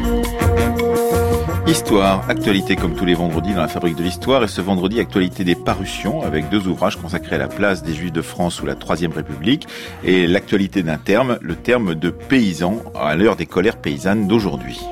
Histoire, actualité comme tous les vendredis dans la Fabrique de l'Histoire, et ce vendredi, actualité des parutions avec 2 ouvrages consacrés à la place des Juifs de France sous la Troisième République et l'actualité d'un terme, le terme de paysan à l'heure des colères paysannes d'aujourd'hui.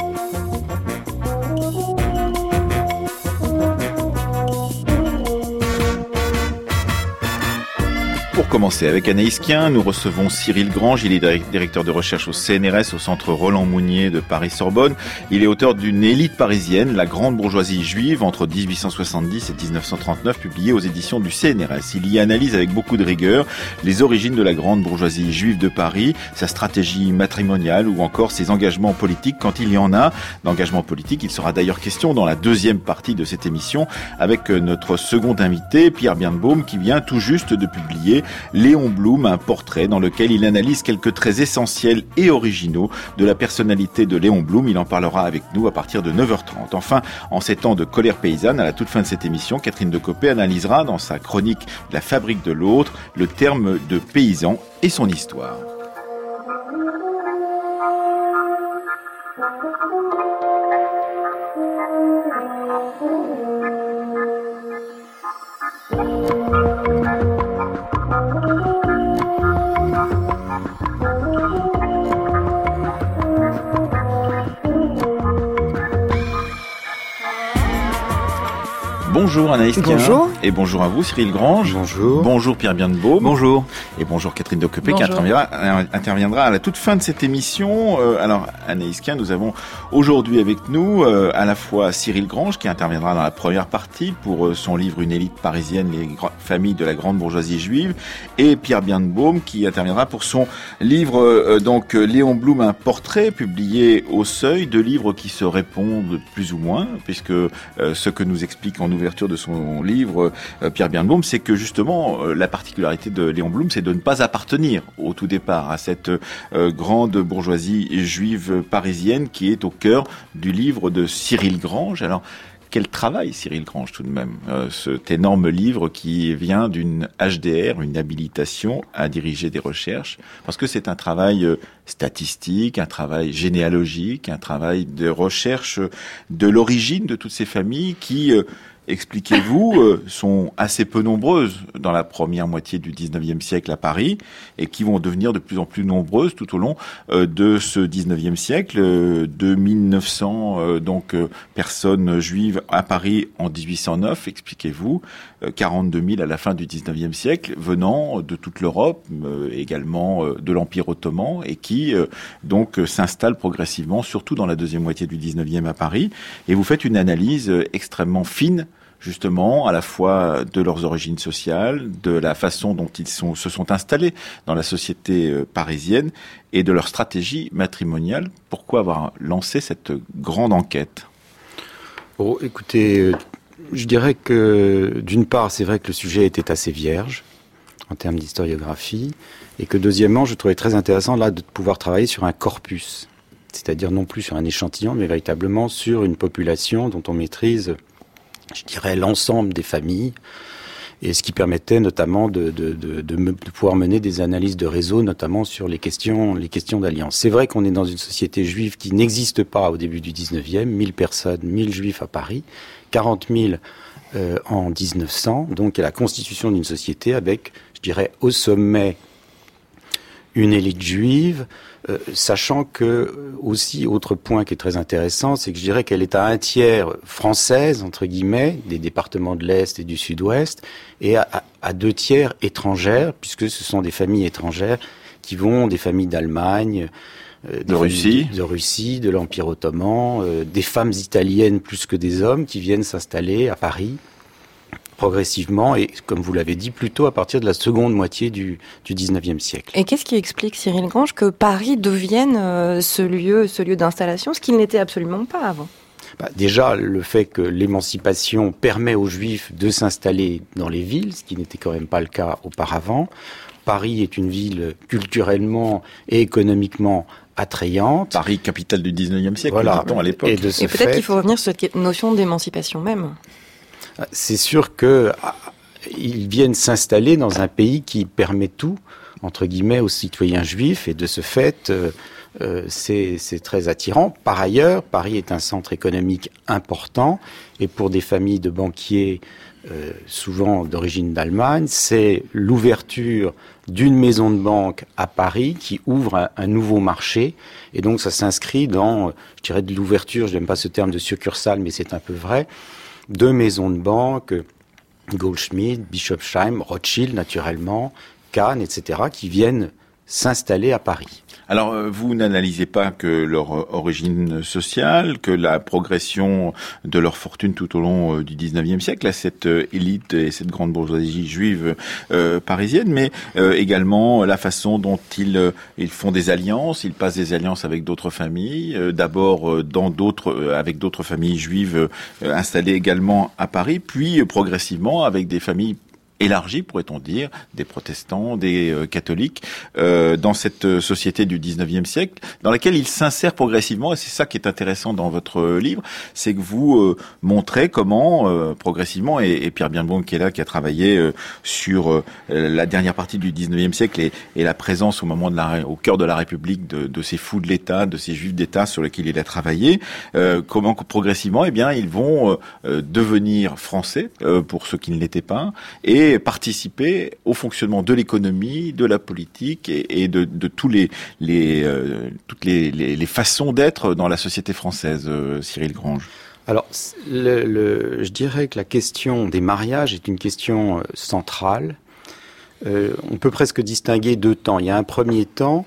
Pour commencer avec Anaïs Kien, nous recevons Cyril Grange. Il est directeur de recherche au CNRS, au centre Roland-Mounier de Paris-Sorbonne. Il est auteur d'une élite parisienne, La grande bourgeoisie juive, entre 1870 et 1939, publiée aux éditions du CNRS. Il y analyse avec beaucoup de rigueur les origines de la grande bourgeoisie juive de Paris, sa stratégie matrimoniale ou encore ses engagements politiques quand il y en a. D'engagement politique, il sera d'ailleurs question dans la deuxième partie de cette émission avec notre second invité, Pierre Birnbaum, qui vient tout juste de publier Léon Blum, un portrait dans lequel il analyse quelques traits essentiels et originaux de la personnalité de Léon Blum. Il en parlera avec nous à partir de 9h30. Enfin, en ces temps de colère paysanne, à la toute fin de cette émission, Catherine Decopé analysera dans sa chronique La fabrique de l'autre le terme de paysan et son histoire. Bonjour Anaïs Kien. Bonjour. Et bonjour à vous Cyril Grange. Bonjour. Bonjour Pierre Birnbaum. Bonjour. Et bonjour Catherine Decopé qui interviendra à la toute fin de cette émission. Alors Anaïs Kien, nous avons aujourd'hui avec nous à la fois Cyril Grange qui interviendra dans la première partie pour son livre Une élite parisienne, les familles de la grande bourgeoisie juive, et Pierre Birnbaum qui interviendra pour son livre Léon Blum, un portrait, publié au Seuil, 2 livres qui se répondent plus ou moins, puisque ce que nous explique en ouverture de son livre, Pierre Birnbaum, c'est que justement la particularité de Léon Blum, c'est de ne pas appartenir au tout départ à cette grande bourgeoisie juive parisienne qui est au cœur du livre de Cyril Grange. Alors, quel travail, Cyril Grange, tout de même, cet énorme livre qui vient d'une HDR, une habilitation à diriger des recherches, parce que c'est un travail statistique, un travail généalogique, un travail de recherche de l'origine de toutes ces familles qui, expliquez-vous, sont assez peu nombreuses dans la première moitié du 19e siècle à Paris et qui vont devenir de plus en plus nombreuses tout au long de ce 19e siècle. 2900 personnes juives à Paris en 1809, expliquez-vous, 42 000 à la fin du 19e siècle venant de toute l'Europe, également de l'Empire ottoman et qui s'installent progressivement, surtout dans la deuxième moitié du 19e à Paris. Et vous faites une analyse extrêmement fine justement, à la fois de leurs origines sociales, de la façon dont ils se sont installés dans la société parisienne et de leur stratégie matrimoniale. Pourquoi avoir lancé cette grande enquête ? Bon, écoutez, je dirais que d'une part, c'est vrai que le sujet était assez vierge en termes d'historiographie et que deuxièmement, je trouvais très intéressant là de pouvoir travailler sur un corpus, c'est-à-dire non plus sur un échantillon, mais véritablement sur une population dont on maîtrise, je dirais, l'ensemble des familles, et ce qui permettait notamment de pouvoir mener des analyses de réseau, notamment sur les questions d'alliance. C'est vrai qu'on est dans une société juive qui n'existe pas au début du 19e, 1000 personnes, 1000 juifs à Paris, 40 000 en 1900, donc il y a la constitution d'une société avec, je dirais, au sommet une élite juive, sachant que, aussi, autre point qui est très intéressant, c'est que je dirais qu'elle est à un tiers française, entre guillemets, des départements de l'Est et du Sud-Ouest, et à 2 tiers étrangères, puisque ce sont des familles étrangères qui vont des familles d'Allemagne, de Russie, de l'Empire ottoman, des femmes italiennes plus que des hommes qui viennent s'installer à Paris progressivement et, comme vous l'avez dit, plutôt à partir de la seconde moitié du 19e siècle. Et qu'est-ce qui explique, Cyril Grange, que Paris devienne ce lieu d'installation, ce qu'il n'était absolument pas avant ? Déjà, le fait que l'émancipation permet aux Juifs de s'installer dans les villes, ce qui n'était quand même pas le cas auparavant. Paris est une ville culturellement et économiquement attrayante. Paris, capitale du 19e siècle, voilà. À l'époque. Et peut-être qu'il faut revenir sur cette notion d'émancipation même. C'est sûr que ils viennent s'installer dans un pays qui permet tout, entre guillemets, aux citoyens juifs, et de ce fait, c'est très attirant. Par ailleurs, Paris est un centre économique important et pour des familles de banquiers souvent d'origine d'Allemagne, c'est l'ouverture d'une maison de banque à Paris qui ouvre un nouveau marché. Et donc ça s'inscrit dans, je dirais, de l'ouverture, je n'aime pas ce terme de succursale, mais c'est un peu vrai, de maisons de banque, Goldschmidt, Bischofsheim, Rothschild naturellement, Kahn, etc., qui viennent s'installer à Paris. Alors, vous n'analysez pas que leur origine sociale, que la progression de leur fortune tout au long du 19e siècle, à cette élite et cette grande bourgeoisie juive parisienne, mais également la façon dont ils font des alliances, ils passent des alliances avec d'autres familles, d'abord avec d'autres familles juives installées également à Paris, puis progressivement avec des familles élargie, pourrait-on dire, des protestants, des catholiques, dans cette société du 19e siècle, dans laquelle ils s'insèrent progressivement, et c'est ça qui est intéressant dans votre livre, c'est que vous montrez comment, progressivement, et Pierre Birnbaum qui est là, qui a travaillé sur la dernière partie du 19e siècle et la présence au cœur de la République de ces fous de l'État, de ces juifs d'État sur lesquels il a travaillé, comment progressivement, eh bien, ils vont devenir français, pour ceux qui ne l'étaient pas, et participer au fonctionnement de l'économie, de la politique et de toutes les façons d'être dans la société française, Cyril Grange. Alors, je dirais que la question des mariages est une question centrale. On peut presque distinguer deux temps. Il y a un premier temps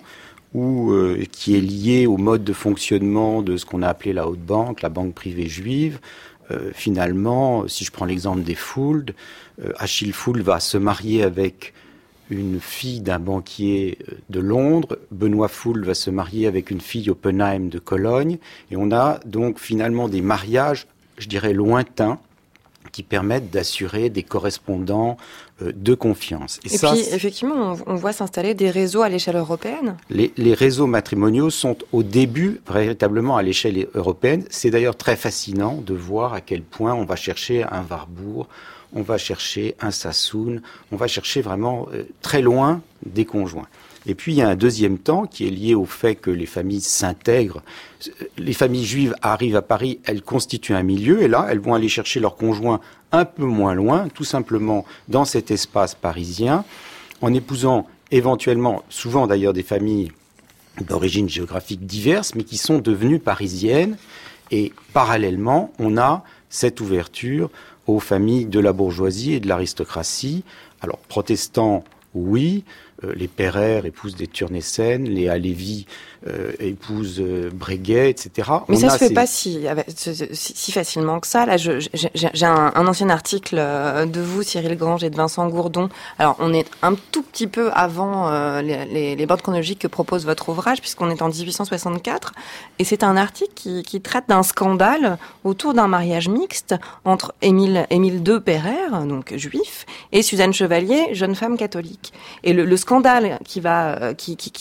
qui est lié au mode de fonctionnement de ce qu'on a appelé la haute banque, la banque privée juive. Finalement, si je prends l'exemple des Fould, Achille Fould va se marier avec une fille d'un banquier de Londres, Benoît Fould va se marier avec une fille Oppenheim de Cologne, et on a donc finalement des mariages, je dirais, lointains, qui permettent d'assurer des correspondants de confiance. Et puis, effectivement, on voit s'installer des réseaux à l'échelle européenne. Les réseaux matrimoniaux sont au début véritablement à l'échelle européenne. C'est d'ailleurs très fascinant de voir à quel point on va chercher un Warburg, on va chercher un Sassoon, on va chercher vraiment très loin des conjoints. Et puis il y a un deuxième temps qui est lié au fait que les familles s'intègrent. Les familles juives arrivent à Paris, elles constituent un milieu, et là, elles vont aller chercher leurs conjoints un peu moins loin, tout simplement dans cet espace parisien, en épousant éventuellement, souvent d'ailleurs des familles d'origine géographique diverses, mais qui sont devenues parisiennes. Et parallèlement, on a cette ouverture aux familles de la bourgeoisie et de l'aristocratie. Alors, protestants, oui. Les Pereire épousent des Turnessen, les Halévy épousent Breguet, etc. Mais ça se fait pas si facilement que ça. Là, j'ai un ancien article de vous, Cyril Grange, et de Vincent Gourdon. Alors, on est un tout petit peu avant les bornes chronologiques que propose votre ouvrage, puisqu'on est en 1864, et c'est un article qui traite d'un scandale autour d'un mariage mixte entre Émile II Pereire, donc juif, et Suzanne Chevalier, jeune femme catholique. Et le scandale qui va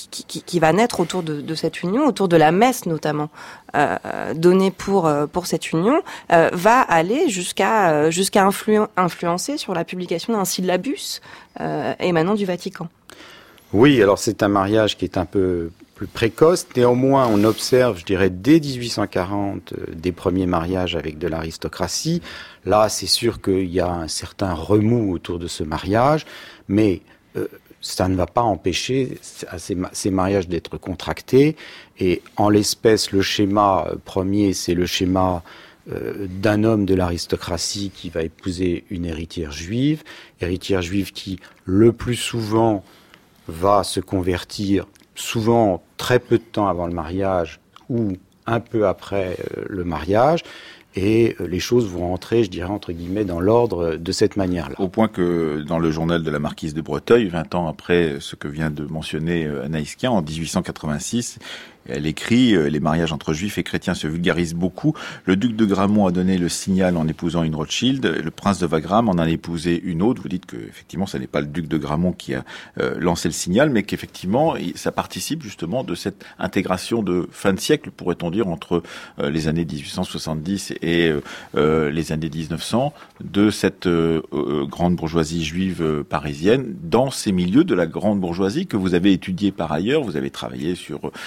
naître autour de cette union, autour de la messe notamment donnée pour cette union, va aller jusqu'à influencer sur la publication d'un syllabus émanant du Vatican. Oui, alors c'est un mariage qui est un peu plus précoce. Néanmoins, on observe, je dirais, dès 1840, des premiers mariages avec de l'aristocratie. Là, c'est sûr qu'il y a un certain remous autour de ce mariage, mais ça ne va pas empêcher ces mariages d'être contractés. Et en l'espèce, le schéma premier, c'est le schéma d'un homme de l'aristocratie qui va épouser une héritière juive qui, le plus souvent, va se convertir, souvent très peu de temps avant le mariage ou un peu après le mariage. Et les choses vont entrer, je dirais, entre guillemets, dans l'ordre de cette manière-là. Au point que dans le journal de la marquise de Breteuil, 20 ans après ce que vient de mentionner Anaïs Kien, en 1886, elle écrit « Les mariages entre juifs et chrétiens se vulgarisent beaucoup. Le duc de Gramont a donné le signal en épousant une Rothschild. Le prince de Wagram en a épousé une autre. » Vous dites que effectivement, ce n'est pas le duc de Gramont qui a lancé le signal, mais qu'effectivement, ça participe justement de cette intégration de fin de siècle, pourrait-on dire, entre les années 1870 et les années 1900, de cette grande bourgeoisie juive parisienne, dans ces milieux de la grande bourgeoisie que vous avez étudié par ailleurs. Vous avez travaillé sur les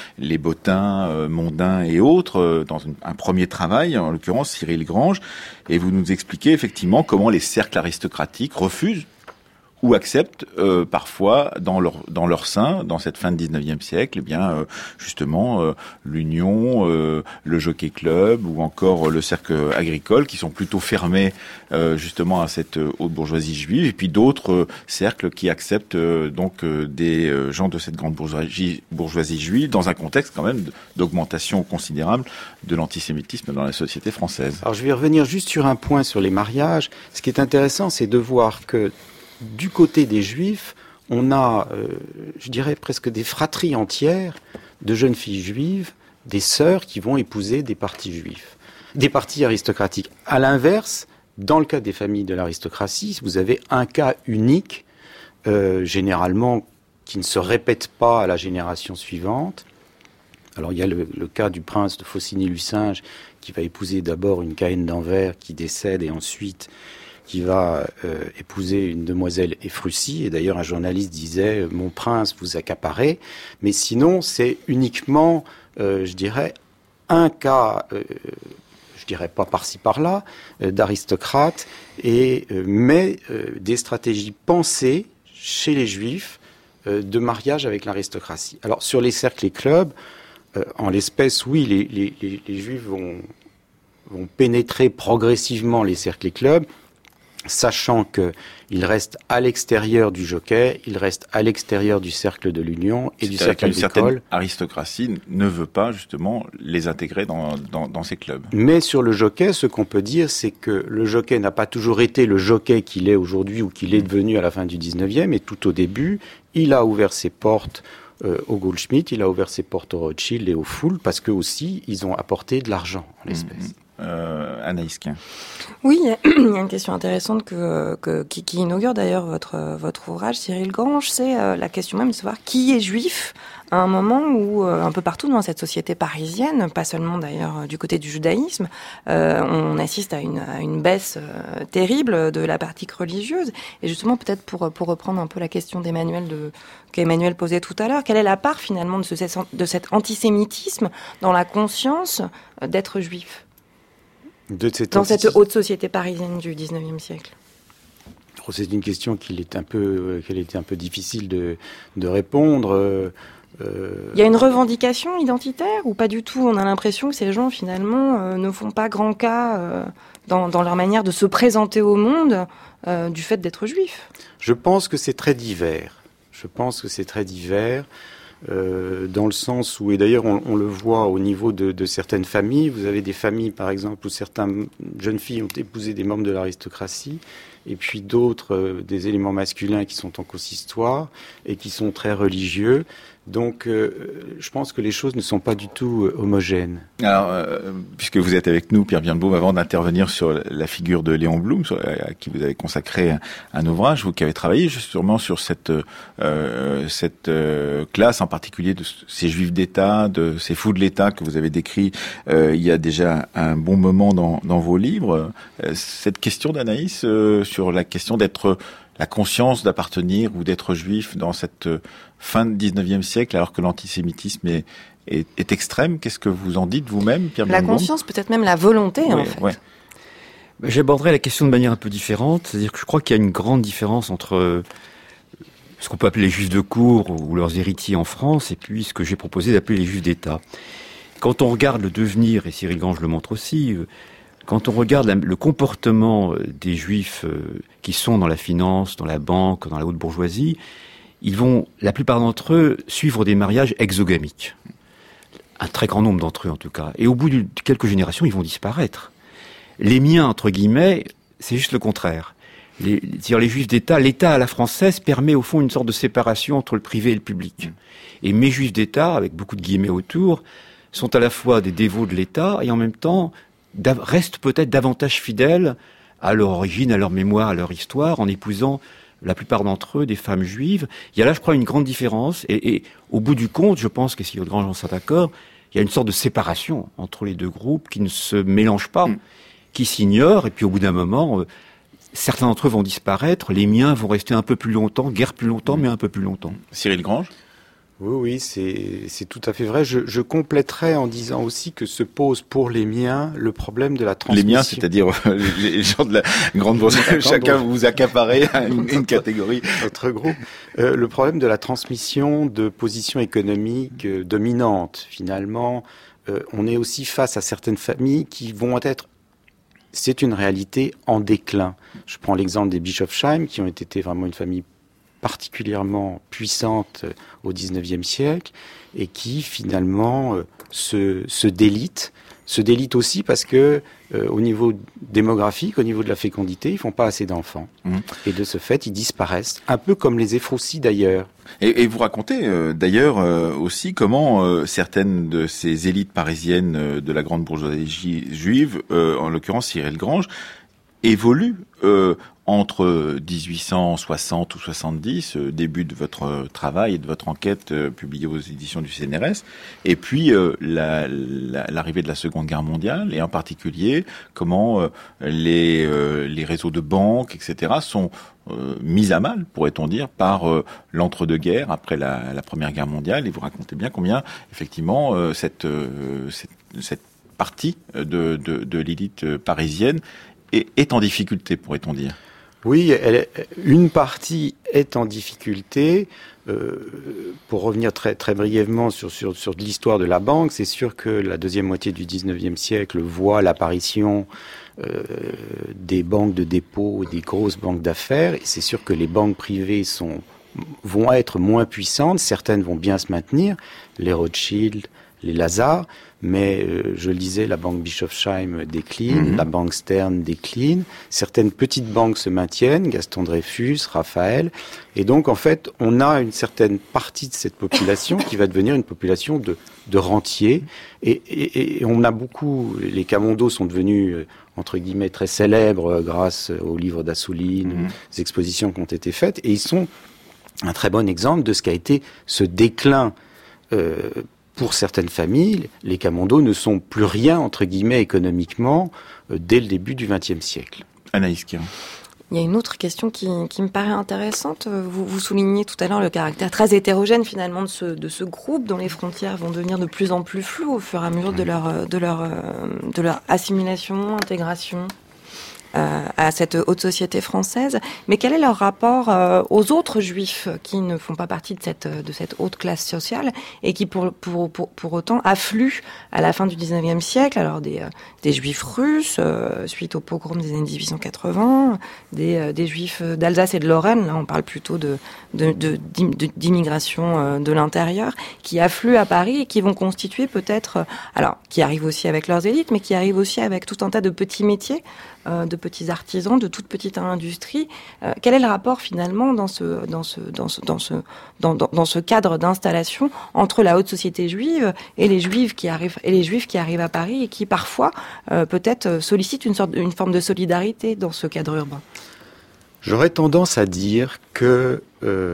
Bottin, Mondin et autres, dans un premier travail, en l'occurrence Cyril Grange, et vous nous expliquez effectivement comment les cercles aristocratiques refusent ou acceptent parfois dans leur sein, dans cette fin de 19e siècle, eh bien justement l'union, le jockey club ou encore le cercle agricole, qui sont plutôt fermés justement à cette haute bourgeoisie juive, et puis d'autres cercles qui acceptent donc des gens de cette grande bourgeoisie juive, dans un contexte quand même d'augmentation considérable de l'antisémitisme dans la société française. Alors je vais revenir juste sur un point sur les mariages. Ce qui est intéressant, c'est de voir que du côté des Juifs, on a, je dirais, presque des fratries entières de jeunes filles juives, des sœurs qui vont épouser des partis juifs, des partis aristocratiques. À l'inverse, dans le cas des familles de l'aristocratie, vous avez un cas unique, généralement, qui ne se répète pas à la génération suivante. Alors il y a le cas du prince de Faucigny-Lucinge, qui va épouser d'abord une Caïn d'Anvers qui décède, et ensuite qui va épouser une demoiselle Ephrussi. Et d'ailleurs, un journaliste disait « Mon prince, vous accaparez ». Mais sinon, c'est uniquement, je dirais, un cas, je dirais pas par-ci par-là, d'aristocrates, mais des stratégies pensées chez les Juifs de mariage avec l'aristocratie. Alors, sur les cercles et clubs, en l'espèce, oui, les Juifs vont pénétrer progressivement les cercles et clubs, sachant qu'ils restent à l'extérieur du jockey, ils restent à l'extérieur du cercle de l'Union et du cercle agricole. Une certaine aristocratie ne veut pas justement les intégrer dans ces clubs. Mais sur le jockey, ce qu'on peut dire, c'est que le jockey n'a pas toujours été le jockey qu'il est aujourd'hui ou qu'il est devenu à la fin du 19e, et tout au début, il a ouvert ses portes au Goldschmidt, il a ouvert ses portes au Rothschild et au Foule, parce qu'eux aussi, ils ont apporté de l'argent en l'espèce. Anaïs Kien. Oui, il y a une question intéressante qui inaugure d'ailleurs votre ouvrage, Cyril Grange, c'est la question même de savoir qui est juif à un moment où, un peu partout dans cette société parisienne, pas seulement d'ailleurs du côté du judaïsme, on assiste à une baisse terrible de la pratique religieuse. Et justement, peut-être pour reprendre un peu la question qu'Emmanuel posait tout à l'heure, quelle est la part finalement de cet antisémitisme dans la conscience d'être juif dans cette haute société parisienne du 19e siècle? C'est une question qu'elle était un peu difficile de répondre. Il y a une revendication identitaire ou pas du tout? On a l'impression que ces gens finalement ne font pas grand cas dans leur manière de se présenter au monde du fait d'être juifs. Je pense que c'est très divers. Dans le sens où, et d'ailleurs on le voit au niveau de certaines familles, vous avez des familles par exemple où certaines jeunes filles ont épousé des membres de l'aristocratie, et puis d'autres, des éléments masculins qui sont en consistoire et qui sont très religieux. Donc je pense que les choses ne sont pas du tout homogènes. Alors, puisque vous êtes avec nous, Pierre Birnbaum, avant d'intervenir sur la figure de Léon Blum, à qui vous avez consacré un ouvrage, vous qui avez travaillé justement sur cette classe en particulier de ces juifs d'État, de ces fous de l'État que vous avez décrit il y a déjà un bon moment dans vos livres. Cette question d'Anaïs sur la question d'être la conscience d'appartenir ou d'être juif dans cette fin du 19e siècle, alors que l'antisémitisme est extrême. Qu'est-ce que vous en dites vous-même, Pierre Birnbaum ? La conscience, peut-être même la volonté, en fait. Ouais. J'aborderai la question de manière un peu différente. C'est-à-dire que je crois qu'il y a une grande différence entre ce qu'on peut appeler les juifs de cour ou leurs héritiers en France, et puis ce que j'ai proposé d'appeler les juifs d'État. Quand on regarde le devenir, et Cyril Grange le montre aussi, quand on regarde le comportement des juifs qui sont dans la finance, dans la banque, dans la haute bourgeoisie, ils vont, la plupart d'entre eux, suivre des mariages exogamiques. Un très grand nombre d'entre eux, en tout cas. Et au bout de quelques générations, ils vont disparaître. Les miens, entre guillemets, c'est juste le contraire. C'est-à-dire les juifs d'État, l'État à la française permet au fond une sorte de séparation entre le privé et le public. Et mes juifs d'État, avec beaucoup de guillemets autour, sont à la fois des dévots de l'État et en même temps restent peut-être davantage fidèles à leur origine, à leur mémoire, à leur histoire, en épousant la plupart d'entre eux des femmes juives. Il y a là, je crois, une grande différence. Et au bout du compte, je pense que si Cyril Grange en sont d'accord, il y a une sorte de séparation entre les deux groupes qui ne se mélangent pas, qui s'ignorent. Et puis au bout d'un moment, certains d'entre eux vont disparaître. Les miens vont rester un peu plus longtemps, guère plus longtemps, mais un peu plus longtemps. Cyril Grange ? Oui, c'est tout à fait vrai. Je compléterai en disant aussi que se pose pour les miens le problème de la transmission. Les miens, c'est-à-dire les gens de la grande bourse. Chacun vous accaparez une catégorie. Notre groupe. Le problème de la transmission de positions économiques dominantes. Finalement, on est aussi face à certaines familles qui vont être, c'est une réalité, en déclin. Je prends l'exemple des Bischofsheim, qui ont été vraiment une famille particulièrement puissante au XIXe siècle et qui finalement se délite aussi parce que au niveau démographique, au niveau de la fécondité, ils font pas assez d'enfants et de ce fait ils disparaissent, un peu comme les Ephrosis d'ailleurs. Et vous racontez d'ailleurs aussi comment certaines de ces élites parisiennes de la grande bourgeoisie juive, en l'occurrence Cyril Grange, évoluent entre 1860 ou 70, début de votre travail et de votre enquête publiée aux éditions du CNRS, et puis l'arrivée de la Seconde Guerre mondiale, et en particulier comment les réseaux de banques, etc., sont mis à mal, pourrait-on dire, par l'entre-deux-guerres après la Première Guerre mondiale. Et vous racontez bien combien, effectivement, cette partie de l'élite parisienne est en difficulté, pourrait-on dire. Oui, une partie est en difficulté. Pour revenir très très brièvement sur l'histoire de la banque, c'est sûr que la deuxième moitié du XIXe siècle voit l'apparition des banques de dépôt, des grosses banques d'affaires, et c'est sûr que les banques privées vont être moins puissantes. Certaines vont bien se maintenir, les Rothschild, les Lazare, mais je le disais, la banque Bischofsheim décline, la banque Stern décline, certaines petites banques se maintiennent, Gaston Dreyfus, Raphaël, et donc en fait on a une certaine partie de cette population qui va devenir une population de rentiers, et on a beaucoup, les Camondos sont devenus entre guillemets très célèbres grâce aux livres d'Assouline, aux expositions qui ont été faites, et ils sont un très bon exemple de ce qu'a été ce déclin. Pour certaines familles, les Camondos ne sont plus rien, entre guillemets, économiquement, dès le début du XXe siècle. Anaïs Kiran. Il y a une autre question qui me paraît intéressante. Vous soulignez tout à l'heure le caractère très hétérogène, finalement, de ce groupe dont les frontières vont devenir de plus en plus floues au fur et à mesure de leur assimilation, intégration à cette haute société française. Mais quel est leur rapport aux autres juifs qui ne font pas partie de cette haute classe sociale et qui pour autant affluent à la fin du 19e siècle, alors des juifs russes suite au pogrom des années 1880, des juifs d'Alsace et de Lorraine, là on parle plutôt d'immigration de l'intérieur, qui affluent à Paris et qui vont constituer peut-être, alors qui arrivent aussi avec leurs élites, mais qui arrivent aussi avec tout un tas de petits métiers, de petits artisans, de toute petite industrie. Quel est le rapport finalement dans ce cadre d'installation entre la haute société juive et les juifs qui arrivent à Paris et qui parfois peut-être sollicitent une forme de solidarité dans ce cadre urbain? J'aurais tendance à dire que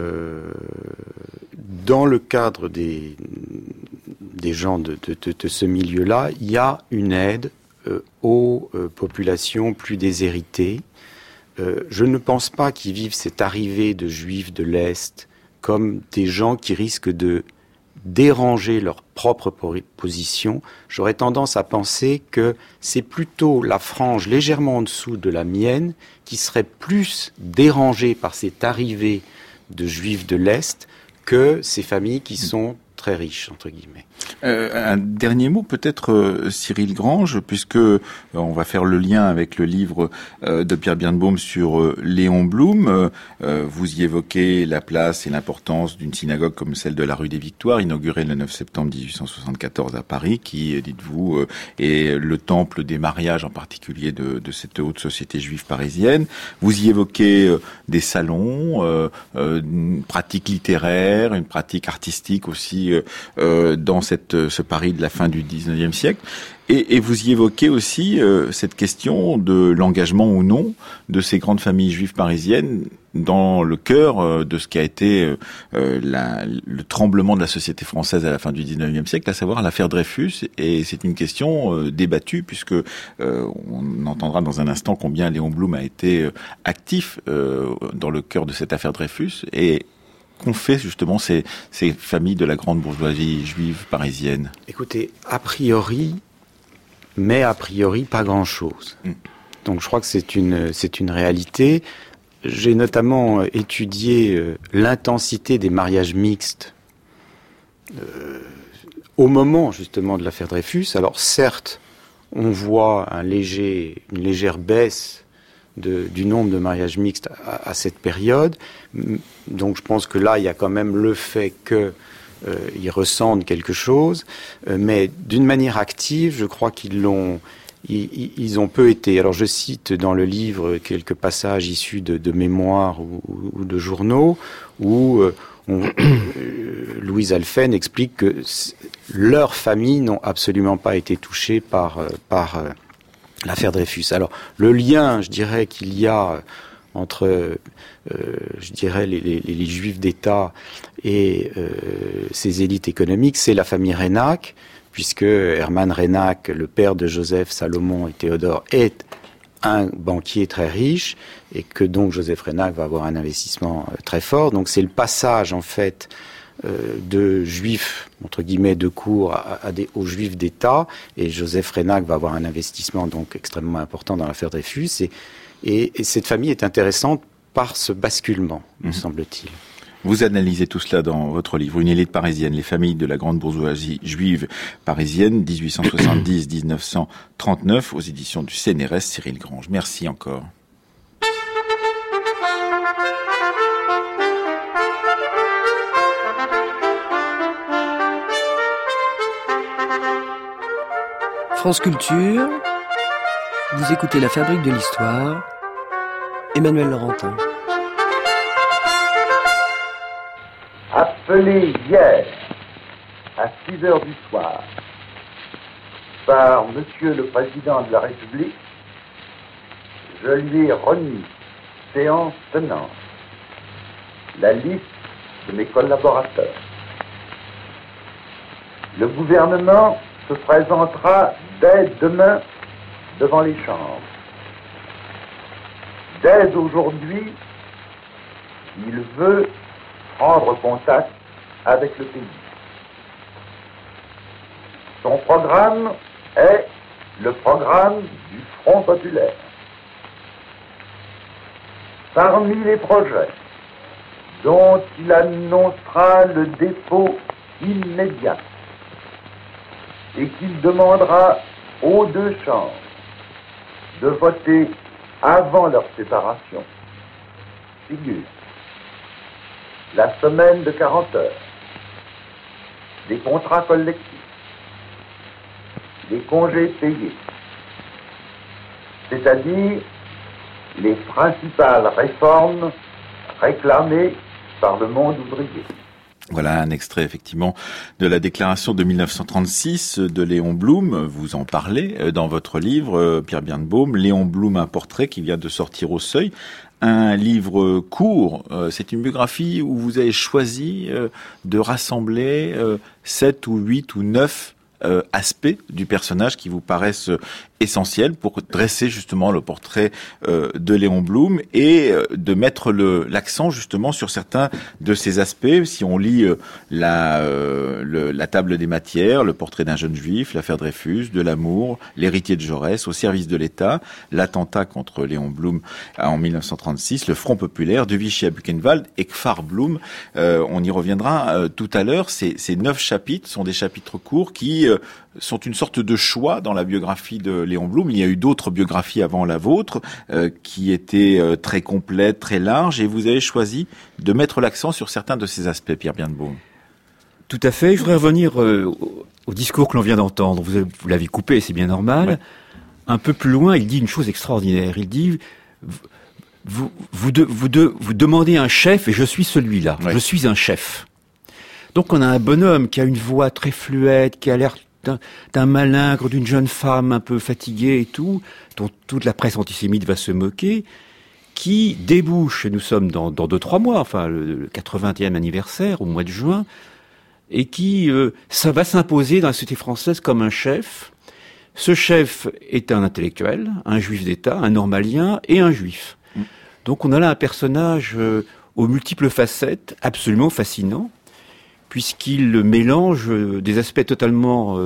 dans le cadre des gens de ce milieu-là, il y a une aide aux populations plus déshéritées. Je ne pense pas qu'ils vivent cette arrivée de juifs de l'Est comme des gens qui risquent de déranger leur propre position. J'aurais tendance à penser que c'est plutôt la frange légèrement en dessous de la mienne qui serait plus dérangée par cette arrivée de juifs de l'Est que ces familles qui sont très riches, entre guillemets. Un dernier mot peut-être, Cyril Grange, puisque on va faire le lien avec le livre de Pierre Birnbaum sur Léon Blum. Vous y évoquez la place et l'importance d'une synagogue comme celle de la rue des Victoires, inaugurée le 9 septembre 1874 à Paris, qui, dites-vous, est le temple des mariages, en particulier de cette haute société juive parisienne. Vous y évoquez des salons, une pratique littéraire, une pratique artistique aussi dans ce Paris de la fin du 19e siècle. Et vous y évoquez aussi cette question de l'engagement ou non de ces grandes familles juives parisiennes dans le cœur de ce qui a été le tremblement de la société française à la fin du 19e siècle, à savoir l'affaire Dreyfus. Et c'est une question débattue, puisque on entendra dans un instant combien Léon Blum a été actif dans le cœur de cette affaire Dreyfus. Et qu'ont fait justement ces familles de la grande bourgeoisie juive parisienne? Écoutez, a priori, pas grand-chose. Donc je crois que c'est une réalité. J'ai notamment étudié l'intensité des mariages mixtes au moment justement de l'affaire Dreyfus. Alors certes, on voit une légère baisse du nombre de mariages mixtes à cette période. Donc je pense que là, il y a quand même le fait qu'ils ressentent quelque chose. Mais d'une manière active, je crois qu'ils ont peu été. Alors je cite dans le livre quelques passages issus de mémoires ou de journaux où Louise Alphen explique que leurs familles n'ont absolument pas été touchées par l'affaire Dreyfus. Alors le lien, je dirais qu'il y a entre les juifs d'État et ces élites économiques, c'est la famille Reinach, puisque Hermann Reinach, le père de Joseph, Salomon et Théodore, est un banquier très riche, et que donc Joseph Reinach va avoir un investissement très fort. Donc c'est le passage en fait de juifs entre guillemets de cour aux juifs d'État, et Joseph Reinach va avoir un investissement donc extrêmement important dans l'affaire Dreyfus, et cette famille est intéressante par ce basculement, me semble-t-il. Vous analysez tout cela dans votre livre, Une élite parisienne, les familles de la grande bourgeoisie juive parisienne, 1870-1939, aux éditions du CNRS, Cyril Grange. Merci encore. France Culture, vous écoutez La Fabrique de l'Histoire, Emmanuel Laurentin. Appelé hier à 6 heures du soir par Monsieur le Président de la République, je lui ai remis, séance tenante, la liste de mes collaborateurs. Le gouvernement se présentera dès demain devant les chambres. Dès aujourd'hui, il veut prendre contact avec le pays. Son programme est le programme du Front populaire. Parmi les projets dont il annoncera le dépôt immédiat et qu'il demandera aux deux chambres de voter avant leur séparation, figure la semaine de 40 heures, des contrats collectifs, les congés payés, c'est-à-dire les principales réformes réclamées par le monde ouvrier. Voilà un extrait effectivement de la déclaration de 1936 de Léon Blum. Vous en parlez dans votre livre, Pierre Birnbaum, Léon Blum, un portrait qui vient de sortir au Seuil. Un livre court, c'est une biographie où vous avez choisi de rassembler 7 ou 8 ou 9 aspects du personnage qui vous paraissent essentiels pour dresser justement le portrait de Léon Blum et de mettre l'accent justement sur certains de ces aspects. Si on lit la table des matières, le portrait d'un jeune juif, l'affaire Dreyfus, de l'amour, l'héritier de Jaurès, au service de l'État, l'attentat contre Léon Blum en 1936, le Front populaire, de Vichy à Buchenwald et Kfar Blum. On y reviendra tout à l'heure. Ces 9 chapitres sont des chapitres courts qui sont une sorte de choix dans la biographie de Léon Blum. Il y a eu d'autres biographies avant la vôtre qui étaient très complètes, très larges, et vous avez choisi de mettre l'accent sur certains de ces aspects, Pierre Birnbaum. Tout à fait. Je voudrais revenir au discours que l'on vient d'entendre. Vous l'avez coupé, c'est bien normal. Ouais. Un peu plus loin, il dit une chose extraordinaire. Il dit vous demandez un chef et je suis celui-là. Ouais. Je suis un chef. Donc on a un bonhomme qui a une voix très fluette, qui a l'air d'un malingre, d'une jeune femme un peu fatiguée et tout, dont toute la presse antisémite va se moquer, qui débouche, nous sommes dans 2-3 mois, enfin le 80e anniversaire, au mois de juin, et qui ça va s'imposer dans la société française comme un chef. Ce chef est un intellectuel, un juif d'État, un normalien et un juif. Donc on a là un personnage aux multiples facettes absolument fascinants, puisqu'il mélange des aspects totalement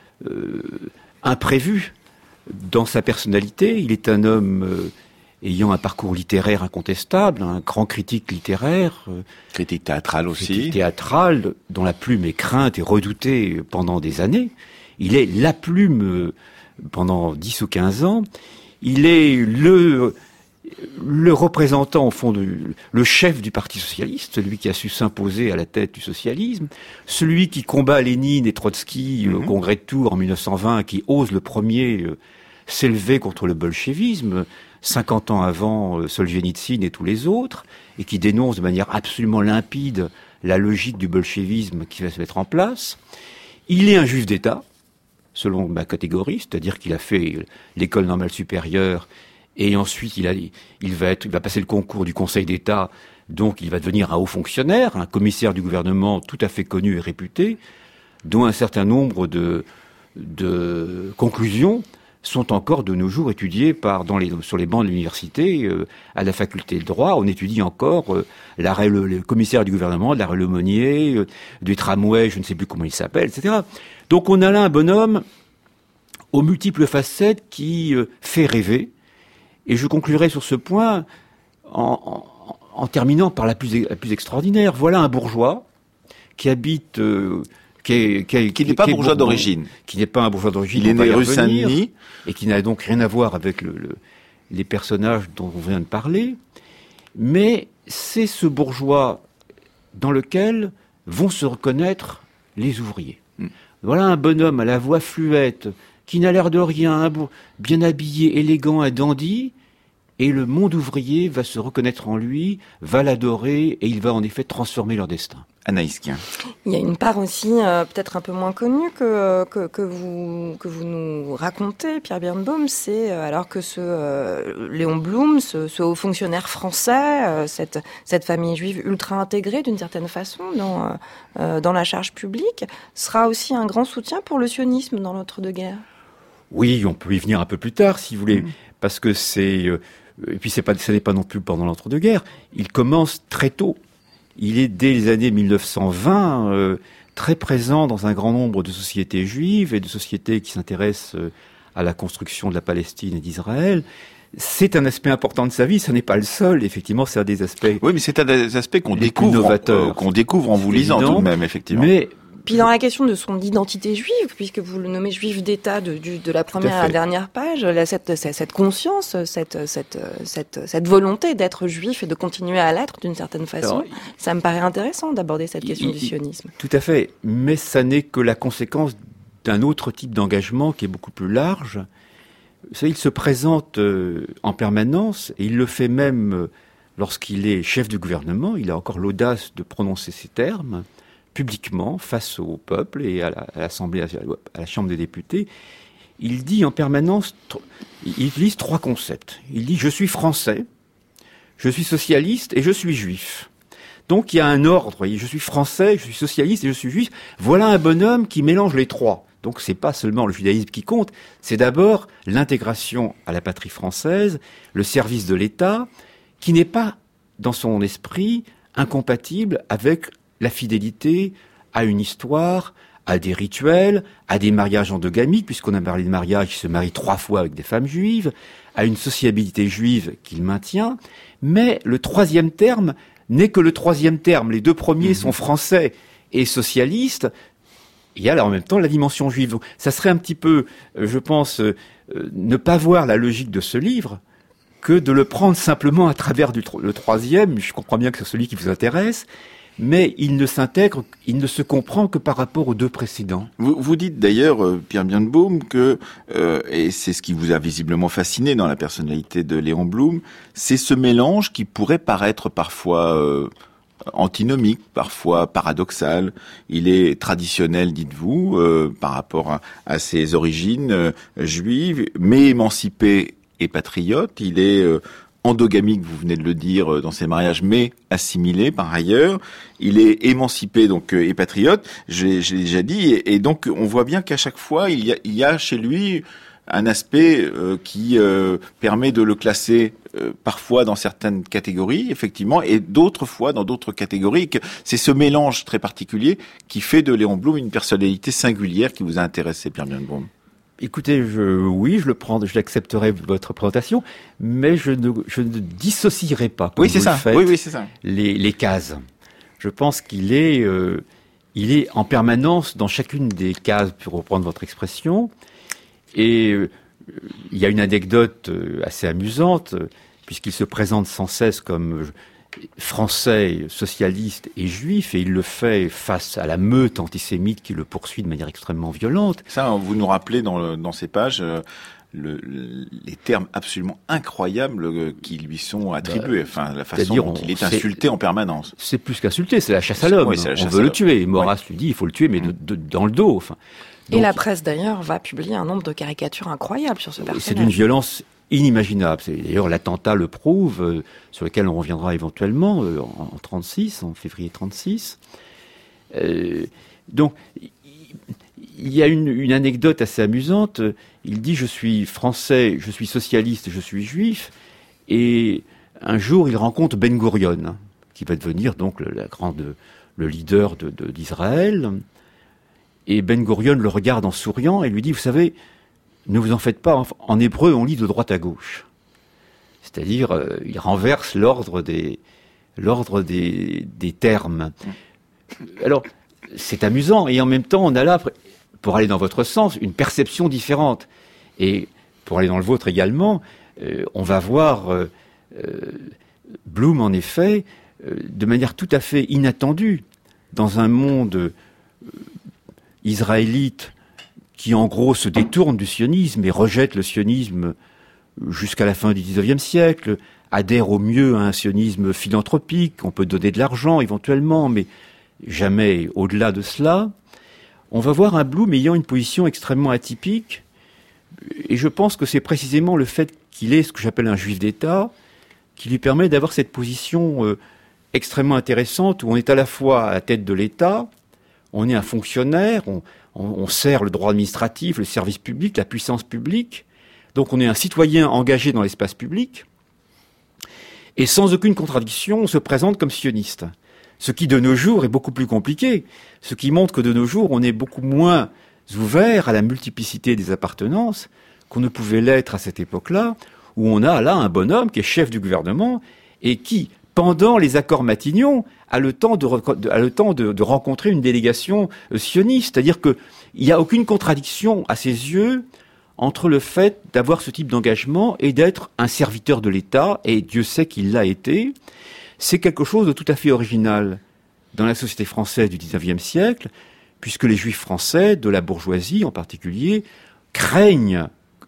imprévus dans sa personnalité. Il est un homme ayant un parcours littéraire incontestable, un grand critique littéraire. Critique théâtrale aussi. Critique théâtrale, dont la plume est crainte et redoutée pendant des années. Il est la plume pendant 10 ou 15 ans. Il est le représentant, au fond, le chef du Parti socialiste, celui qui a su s'imposer à la tête du socialisme, celui qui combat Lénine et Trotsky au congrès de Tours en 1920, qui ose le premier s'élever contre le bolchevisme, 50 ans avant Solzhenitsyn et tous les autres, et qui dénonce de manière absolument limpide la logique du bolchevisme qui va se mettre en place. Il est un juif d'État, selon ma catégorie, c'est-à-dire qu'il a fait l'école normale supérieure, et ensuite il va passer le concours du Conseil d'État, donc il va devenir un haut fonctionnaire, un commissaire du gouvernement tout à fait connu et réputé, dont un certain nombre de conclusions sont encore de nos jours étudiées sur les bancs de l'université, à la faculté de droit. On étudie encore le commissaire du gouvernement, de l'arrêt Lemonnier, du tramway, je ne sais plus comment il s'appelle, etc. Donc on a là un bonhomme aux multiples facettes qui fait rêver. Et je conclurai sur ce point en terminant par la plus extraordinaire. Voilà un bourgeois qui habite... qui n'est pas bourgeois d'origine. Qui n'est pas un bourgeois d'origine. Il est né rue Saint-Denis. Et qui n'a donc rien à voir avec les personnages dont on vient de parler. Mais c'est ce bourgeois dans lequel vont se reconnaître les ouvriers. Voilà un bonhomme à la voix fluette, qui n'a l'air de rien, bien habillé, élégant, un dandy, et le monde ouvrier va se reconnaître en lui, va l'adorer, et il va en effet transformer leur destin. Anaïs Kien. Il y a une part aussi peut-être un peu moins connue que vous nous racontez, Pierre Birnbaum, c'est alors que Léon Blum, ce haut fonctionnaire français, cette famille juive ultra intégrée d'une certaine façon dans la charge publique, sera aussi un grand soutien pour le sionisme dans l'entre-deux-guerres. Oui, on peut y venir un peu plus tard, si vous voulez, parce que et puis ce n'est pas non plus pendant l'entre-deux-guerres. Il commence très tôt. Il est dès les années 1920 très présent dans un grand nombre de sociétés juives et de sociétés qui s'intéressent à la construction de la Palestine et d'Israël. C'est un aspect important de sa vie, ce n'est pas le seul, effectivement, c'est un des aspects. Oui, mais c'est un des aspects qu'on découvre en vous lisant tout de même, effectivement. Mais puis dans la question de son identité juive, puisque vous le nommez juif d'État de la première à la dernière page, cette conscience, cette volonté d'être juif et de continuer à l'être d'une certaine façon, alors, ça me paraît intéressant d'aborder cette question du sionisme. Tout à fait, mais ça n'est que la conséquence d'un autre type d'engagement qui est beaucoup plus large. Vous savez, il se présente en permanence, et il le fait même lorsqu'il est chef du gouvernement, il a encore l'audace de prononcer ces termes, publiquement, face au peuple et à l'Assemblée, à la Chambre des députés. Il dit en permanence, il utilise 3 concepts. Il dit « je suis français, je suis socialiste et je suis juif ». Donc il y a un ordre, je suis français, je suis socialiste et je suis juif. Voilà un bonhomme qui mélange les 3. Donc c'est pas seulement le judaïsme qui compte, c'est d'abord l'intégration à la patrie française, le service de l'État, qui n'est pas, dans son esprit, incompatible avec la fidélité à une histoire, à des rituels, à des mariages endogamiques, puisqu'on a parlé de mariage, il se marie 3 fois avec des femmes juives, à une sociabilité juive qu'il maintient. Mais le 3e terme n'est que le 3e terme. Les 2 premiers sont français et socialistes. Il y a là en même temps la dimension juive. Donc, ça serait un petit peu, je pense, ne pas voir la logique de ce livre que de le prendre simplement à travers le 3e. Je comprends bien que c'est celui qui vous intéresse. Mais il ne se comprend que par rapport aux 2 précédents. Vous dites d'ailleurs, Pierre Birnbaum, que, et c'est ce qui vous a visiblement fasciné dans la personnalité de Léon Blum, c'est ce mélange qui pourrait paraître parfois antinomique, parfois paradoxal. Il est traditionnel, dites-vous, par rapport à ses origines juives, mais émancipé et patriote. Il est endogamique, vous venez de le dire, dans ses mariages, mais assimilé par ailleurs. Il est émancipé donc et patriote, j'ai déjà dit, et donc on voit bien qu'à chaque fois il y a chez lui un aspect qui permet de le classer parfois dans certaines catégories, effectivement, et d'autres fois dans d'autres catégories. Que c'est ce mélange très particulier qui fait de Léon Blum une personnalité singulière qui vous a intéressé, Pierre Birnbaum. Écoutez, oui, je l'accepterai votre présentation, mais je ne dissocierai pas. Oui, c'est ça. Oui, c'est ça. Les cases. Je pense qu'il est en permanence dans chacune des cases, pour reprendre votre expression. Et il y a une anecdote assez amusante, puisqu'il se présente sans cesse comme français, socialiste et juif, et il le fait face à la meute antisémite qui le poursuit de manière extrêmement violente. Ça, vous nous rappelez dans ces pages les termes absolument incroyables qui lui sont attribués, enfin la façon dont il est insulté en permanence. C'est plus qu'insulté, c'est la chasse à l'homme. Oui, on veut le tuer. Maurras lui dit il faut le tuer, mais dans le dos. Enfin. Donc, et la presse d'ailleurs va publier un nombre de caricatures incroyables sur ce personnage. C'est d'une violence inimaginable. D'ailleurs, l'attentat le prouve, sur lequel on reviendra éventuellement en 36, en février 36. Donc, il y a une anecdote assez amusante. Il dit « Je suis français, je suis socialiste, je suis juif ». Et un jour, il rencontre Ben Gurion, qui va devenir donc le leader d'Israël. Et Ben Gurion le regarde en souriant et lui dit « Vous savez, ne vous en faites pas, en hébreu, on lit de droite à gauche. » C'est-à-dire, il renverse l'ordre des termes. Alors, c'est amusant, et en même temps, on a là, pour aller dans votre sens, une perception différente. Et pour aller dans le vôtre également, on va voir Blum, en effet, de manière tout à fait inattendue, dans un monde israélite qui, en gros, se détourne du sionisme et rejette le sionisme jusqu'à la fin du XIXe siècle, adhère au mieux à un sionisme philanthropique, on peut donner de l'argent éventuellement, mais jamais au-delà de cela. On va voir un Blum ayant une position extrêmement atypique, et je pense que c'est précisément le fait qu'il est ce que j'appelle un juif d'État qui lui permet d'avoir cette position extrêmement intéressante où on est à la fois à la tête de l'État, on est un fonctionnaire, on sert le droit administratif, le service public, la puissance publique, donc on est un citoyen engagé dans l'espace public, et sans aucune contradiction, on se présente comme sioniste. Ce qui, de nos jours, est beaucoup plus compliqué. Ce qui montre que, de nos jours, on est beaucoup moins ouvert à la multiplicité des appartenances qu'on ne pouvait l'être à cette époque-là, où on a là un bonhomme qui est chef du gouvernement et qui, pendant les accords Matignon, a le temps de rencontrer une délégation sioniste. C'est-à-dire qu'il n'y a aucune contradiction, à ses yeux, entre le fait d'avoir ce type d'engagement et d'être un serviteur de l'État, et Dieu sait qu'il l'a été. C'est quelque chose de tout à fait original dans la société française du XIXe siècle, puisque les Juifs français, de la bourgeoisie en particulier, craignent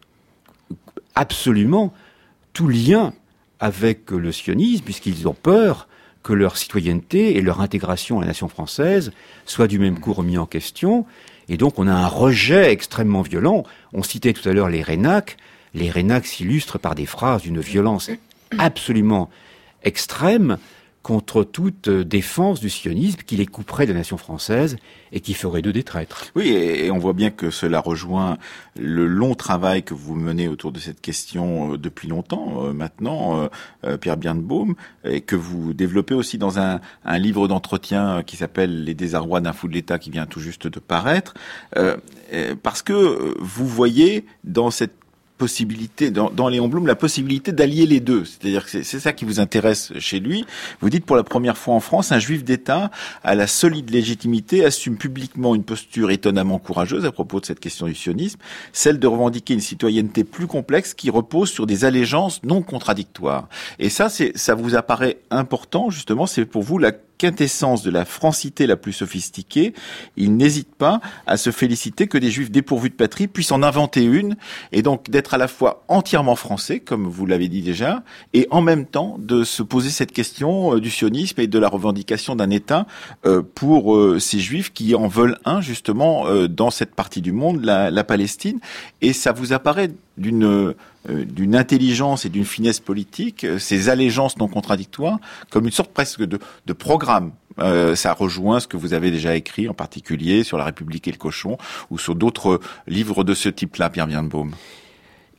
absolument tout lien avec le sionisme, puisqu'ils ont peur que leur citoyenneté et leur intégration à la nation française soient du même coup remis en question. Et donc on a un rejet extrêmement violent. On citait tout à l'heure les Reinach. Les Reinach s'illustrent par des phrases d'une violence absolument extrême contre toute défense du sionisme qui les couperait de la nation française et qui ferait d'eux des traîtres. Oui, et on voit bien que cela rejoint le long travail que vous menez autour de cette question depuis longtemps maintenant, Pierre Birnbaum, et que vous développez aussi dans un livre d'entretien qui s'appelle « Les désarrois d'un fou de l'État » qui vient tout juste de paraître, parce que vous voyez dans cette possibilité, dans Léon Blum, la possibilité d'allier les deux. C'est-à-dire que c'est ça qui vous intéresse chez lui. Vous dites, pour la première fois en France, un juif d'État à la solide légitimité assume publiquement une posture étonnamment courageuse à propos de cette question du sionisme, celle de revendiquer une citoyenneté plus complexe qui repose sur des allégeances non contradictoires. Et ça vous apparaît important, justement, c'est pour vous la quintessence de la francité la plus sophistiquée. Il n'hésite pas à se féliciter que des juifs dépourvus de patrie puissent en inventer une, et donc d'être à la fois entièrement français, comme vous l'avez dit déjà, et en même temps de se poser cette question du sionisme et de la revendication d'un État pour ces juifs qui en veulent un, justement, dans cette partie du monde, la Palestine. Et ça vous apparaît d'une intelligence et d'une finesse politique, ces allégeances non contradictoires, comme une sorte presque de programme. Ça rejoint ce que vous avez déjà écrit, en particulier sur La République et le cochon, ou sur d'autres livres de ce type-là, Pierre Birnbaum.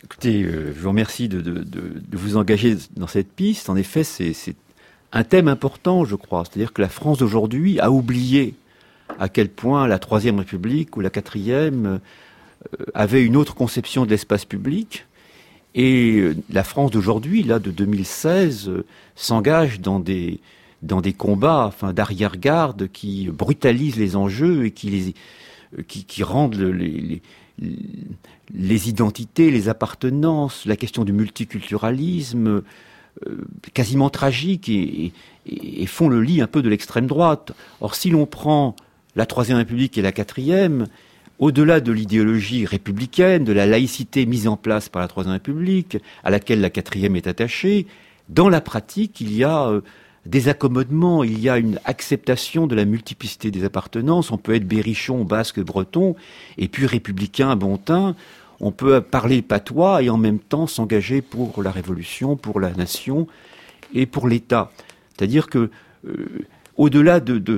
Écoutez, je vous remercie de vous engager dans cette piste. En effet, c'est un thème important, je crois. C'est-à-dire que la France d'aujourd'hui a oublié à quel point la Troisième République ou la Quatrième avait une autre conception de l'espace public. Et la France d'aujourd'hui, là, de 2016, s'engage dans des combats, d'arrière-garde qui brutalisent les enjeux et qui rendent les identités, les appartenances, la question du multiculturalisme quasiment tragique et font le lit un peu de l'extrême droite. Or, si l'on prend la Troisième République et la Quatrième, au-delà de l'idéologie républicaine, de la laïcité mise en place par la Troisième République, à laquelle la Quatrième est attachée, dans la pratique, il y a des accommodements, il y a une acceptation de la multiplicité des appartenances. On peut être berrichon, basque, breton, et puis républicain, bon teint. On peut parler patois et en même temps s'engager pour la Révolution, pour la nation et pour l'État. C'est-à-dire que, au-delà de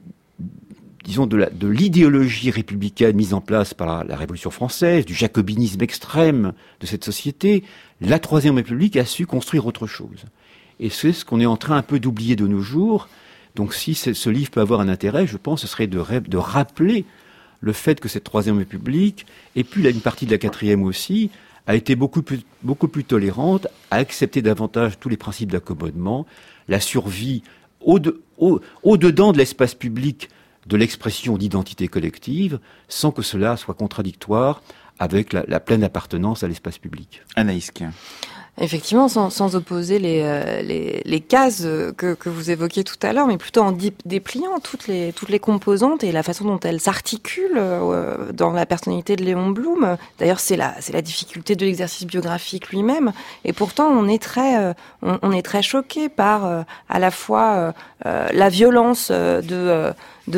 l'idéologie républicaine mise en place par la Révolution française, du jacobinisme extrême de cette société, la Troisième République a su construire autre chose. Et c'est ce qu'on est en train un peu d'oublier de nos jours. Donc si ce livre peut avoir un intérêt, je pense, ce serait de rappeler le fait que cette Troisième République, et puis là, une partie de la Quatrième aussi, a été beaucoup plus tolérante, a accepté davantage tous les principes d'accommodement, la survie au-dedans de l'espace public de l'expression d'identité collective, sans que cela soit contradictoire avec la pleine appartenance à l'espace public. Anaïs Quint. Effectivement, sans opposer les cases que vous évoquiez tout à l'heure, mais plutôt en dépliant toutes les composantes et la façon dont elles s'articulent dans la personnalité de Léon Blum. D'ailleurs, c'est la difficulté de l'exercice biographique lui-même. Et pourtant, on est très choqué par à la fois la violence de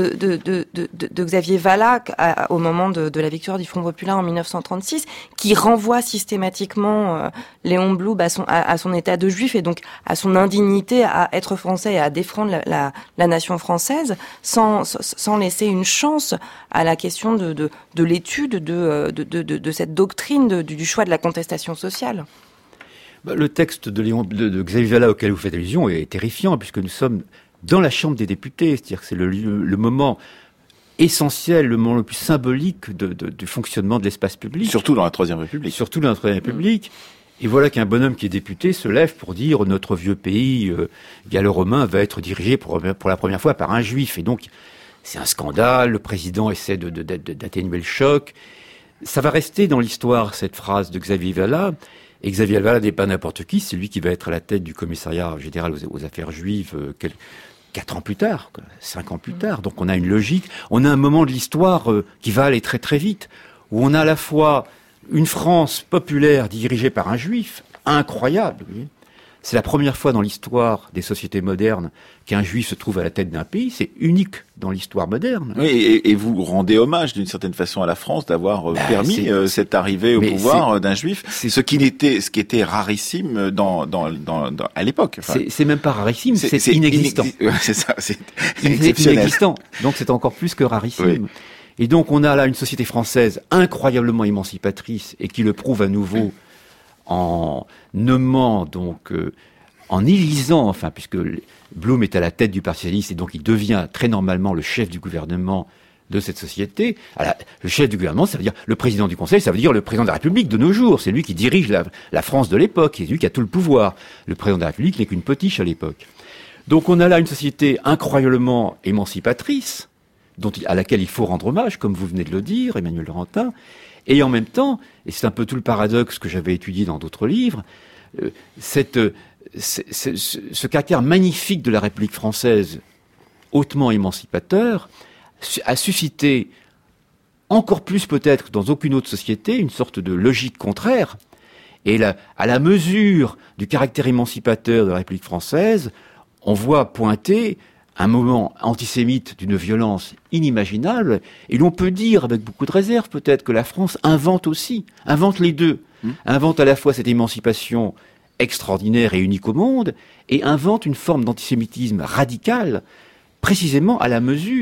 Xavier Vallat au moment de la victoire du Front populaire en 1936, qui renvoie systématiquement Léon Blum à son état de juif et donc à son indignité à être français et à défendre la nation française, sans laisser une chance à la question de l'étude de cette doctrine du choix de la contestation sociale. Le texte de Xavier Vallat auquel vous faites allusion est terrifiant, puisque nous sommes dans la Chambre des députés, c'est-à-dire que c'est le moment essentiel, le moment le plus symbolique du fonctionnement de l'espace public. Surtout dans la Troisième République. Surtout dans la Troisième République. Et voilà qu'un bonhomme qui est député se lève pour dire notre vieux pays gallo-romain va être dirigé pour la première fois par un juif. Et donc, c'est un scandale, le président essaie d'atténuer le choc. Ça va rester dans l'histoire, cette phrase de Xavier Vallat. Et Xavier Vallat n'est pas n'importe qui, c'est lui qui va être à la tête du commissariat général aux affaires juives 4 ans plus tard, 5 ans plus tard. Donc on a une logique, on a un moment de l'histoire qui va aller très très vite, où on a à la fois une France populaire dirigée par un juif, incroyable. Vous voyez. C'est la première fois dans l'histoire des sociétés modernes qu'un juif se trouve à la tête d'un pays. C'est unique dans l'histoire moderne. Oui, et vous rendez hommage d'une certaine façon à la France d'avoir permis cette arrivée au pouvoir d'un juif, ce qui était rarissime à l'époque. Enfin, c'est même pas rarissime, c'est inexistant. C'est ça, c'est inexistant. Donc c'est encore plus que rarissime. Oui. Et donc on a là une société française incroyablement émancipatrice et qui le prouve à nouveau en nommant donc en élisant, puisque Blum est à la tête du Parti socialiste et donc il devient très normalement le chef du gouvernement de cette société. Alors, le chef du gouvernement, ça veut dire le président du Conseil, ça veut dire le président de la République de nos jours. C'est lui qui dirige la France de l'époque, c'est lui qui a tout le pouvoir. Le président de la République n'est qu'une potiche à l'époque. Donc on a là une société incroyablement émancipatrice, à laquelle il faut rendre hommage, comme vous venez de le dire, Emmanuel Laurentin. Et en même temps, et c'est un peu tout le paradoxe que j'avais étudié dans d'autres livres, ce caractère magnifique de la République française, hautement émancipateur, a suscité encore plus peut-être dans aucune autre société une sorte de logique contraire. Et à la mesure du caractère émancipateur de la République française, on voit pointer un moment antisémite d'une violence inimaginable, et l'on peut dire, avec beaucoup de réserve peut-être, que la France invente les deux. Invente à la fois cette émancipation extraordinaire et unique au monde, et invente une forme d'antisémitisme radical, précisément à la mesure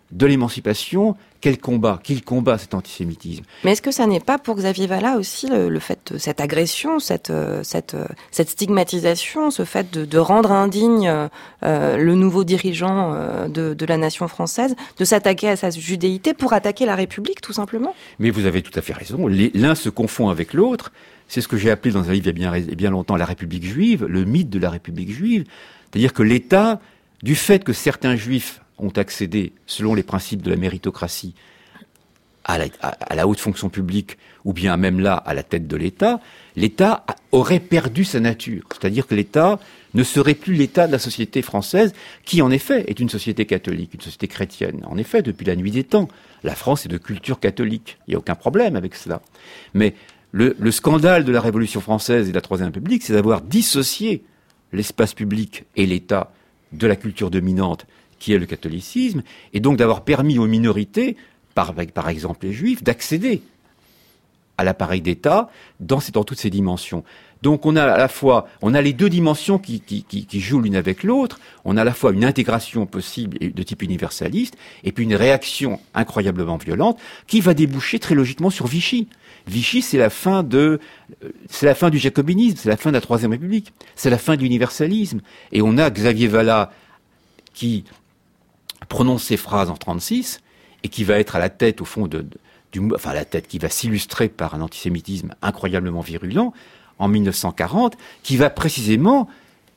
de l'émancipation, qu'il combat cet antisémitisme. Mais est-ce que ça n'est pas pour Xavier Vallat aussi le fait de cette agression, cette stigmatisation, ce fait de rendre indigne le nouveau dirigeant de la nation française, de s'attaquer à sa judéité pour attaquer la République, tout simplement? Mais vous avez tout à fait raison. L'un se confond avec l'autre. C'est ce que j'ai appelé dans un livre il y a bien longtemps la République juive, le mythe de la République juive. C'est-à-dire que l'État, du fait que certains juifs ont accédé, selon les principes de la méritocratie, à la haute fonction publique, ou bien même là, à la tête de l'État aurait perdu sa nature. C'est-à-dire que l'État ne serait plus l'État de la société française, qui en effet est une société catholique, une société chrétienne. En effet, depuis la nuit des temps, la France est de culture catholique. Il n'y a aucun problème avec cela. Mais le scandale de la Révolution française et de la Troisième République, c'est d'avoir dissocié l'espace public et l'État de la culture dominante, qui est le catholicisme, et donc d'avoir permis aux minorités, par exemple les Juifs, d'accéder à l'appareil d'État dans toutes ses dimensions. Donc on a les deux dimensions qui jouent l'une avec l'autre. On a à la fois une intégration possible de type universaliste, et puis une réaction incroyablement violente qui va déboucher très logiquement sur Vichy. Vichy, c'est la fin du jacobinisme, c'est la fin de la Troisième République, c'est la fin de l'universalisme. Et on a Xavier Vallat qui prononce ces phrases en 1936 et qui va être à la tête, au fond, qui va s'illustrer par un antisémitisme incroyablement virulent en 1940, qui va précisément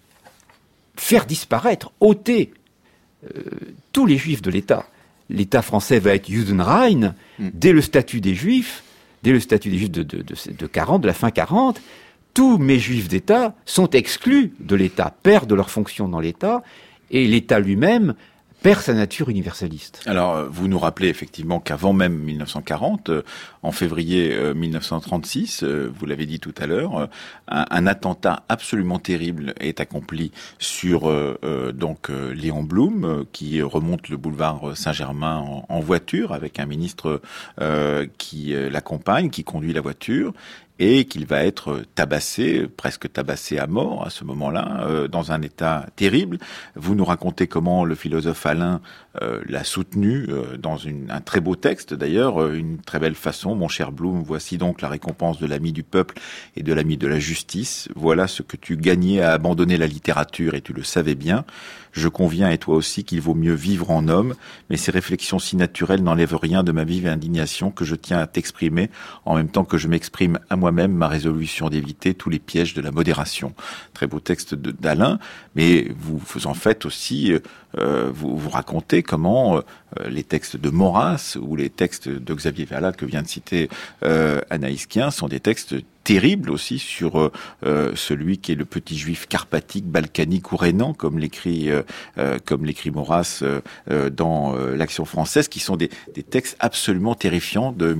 faire disparaître, ôter tous les juifs de l'État. L'État français va être Judenrein dès le statut des juifs de 40, de la fin 40. Tous mes juifs d'État sont exclus de l'État, perdent leur fonction dans l'État, et l'État lui-même perd sa nature universaliste. Alors, vous nous rappelez effectivement qu'avant même 1940, en février 1936, vous l'avez dit tout à l'heure, un attentat absolument terrible est accompli sur Léon Blum, qui remonte le boulevard Saint-Germain en voiture avec un ministre qui l'accompagne, qui conduit la voiture, et qu'il va être presque tabassé à mort à ce moment-là, dans un état terrible. Vous nous racontez comment le philosophe Alain l'a soutenu dans un très beau texte, d'ailleurs, une très belle façon. Mon cher Blum, voici donc la récompense de l'ami du peuple et de l'ami de la justice. Voilà ce que tu gagnais à abandonner la littérature, et tu le savais bien. Je conviens, et toi aussi, qu'il vaut mieux vivre en homme, mais ces réflexions si naturelles n'enlèvent rien de ma vive indignation que je tiens à t'exprimer, en même temps que je m'exprime à moi-même ma résolution d'éviter tous les pièges de la modération. Très beau texte d'Alain, mais vous en faites aussi, vous racontez comment les textes de Maurras ou les textes de Xavier Vallat que vient de citer Anaïs Kien sont des textes terribles aussi sur celui qui est le petit juif carpatique, balkanique ou rhénan, comme l'écrit Maurras dans l'Action française, qui sont des textes absolument terrifiants de